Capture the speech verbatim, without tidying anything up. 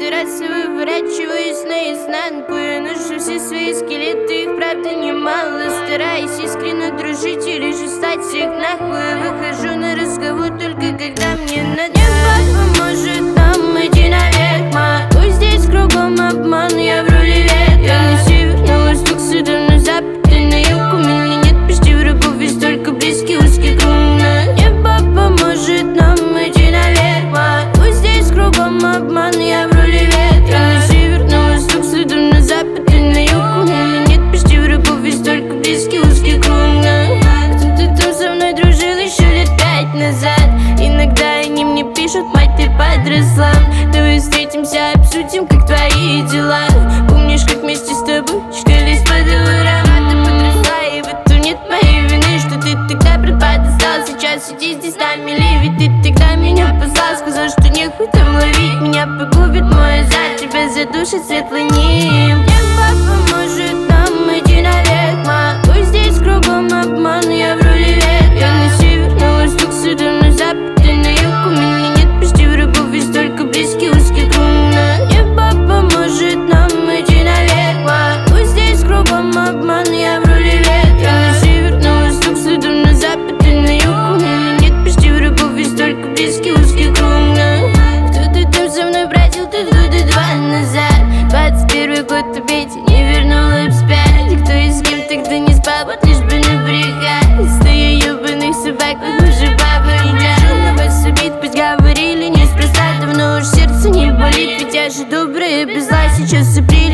каждый раз выворачиваюсь наизнанку. Я ношу все свои скелеты, их правда немало. Стараюсь искренне дружить или же стать всех нахуй. Выхожу на разговор только когда мне надо. Небо поможет нам идти наверх, ма. Пусть здесь кругом обман, я в роли ветра. Я на север, на восток, сюда на запад и на юг. У меня нет почти врагов, есть только близкий узкий круг. Небо поможет нам идти наверх, ма. Пусть здесь кругом обман, я в роли ветра. Я на север, на восток, сюда на запад и на юг. У меня нет почти врагов, есть только близкий узкий круг. Кто-то там со мной дружил еще лет пять назад. Иногда они мне пишут: мать, ты подросла, давай встретимся, обсудим, как твои дела. Помнишь, как вместе с тобой чкались по дворам? А ты подросла, и в этом нет моей вины, что ты тогда пропадал. Сейчас сиди здесь на мели, ведь ты тогда меня послал. Сказал, что нехуй там ловить, меня погубит мой азарт, тебя задушит светлый ним. Небо поможет нам идти наверх, ма. Пусть здесь кругом обман, я в роли ветра. Я на север, на восток, сюда на запад и на юг. У меня нет почти врагов, есть только близкий узкий круг. Небо поможет нам идти наверх, ма. Пусть здесь кругом обман, я в роли ветра. Я на север, на восток, сюда на запад и на юг. У меня нет почти врагов, есть только близкий узкий круг. Кто-то там со мной бродил тут года два назад. Двадцать первый год убейте, не вернула вспять. Кто и с кем тогда не спал, вот лишь бы набрехать. Стою ебаных собак, вы уже баба я. На вас убит, пусть говорили неспроста. Давно уж сердце не болит, ведь я же добрая без зла. Сейчас апрель